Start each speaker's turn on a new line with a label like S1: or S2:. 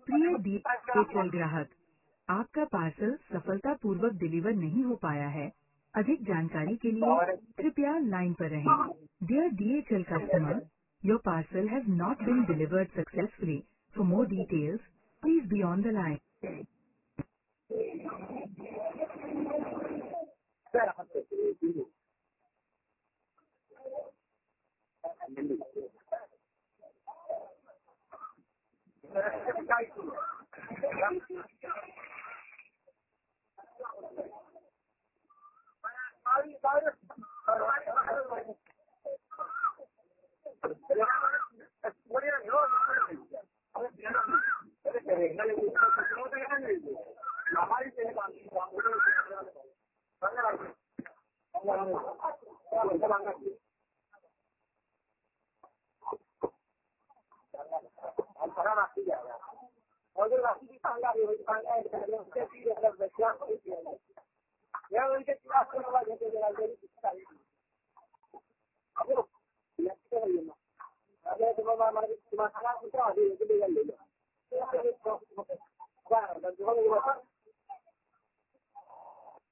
S1: प्रिय DHL ग्राहक, आपका पार्सल सफलतापूर्वक डिलीवर नहीं हो पाया है। अधिक जानकारी के लिए कृपया लाइन पर रहें। Dear DHL customer, your parcel has not been delivered successfully. For more details, please be on the line.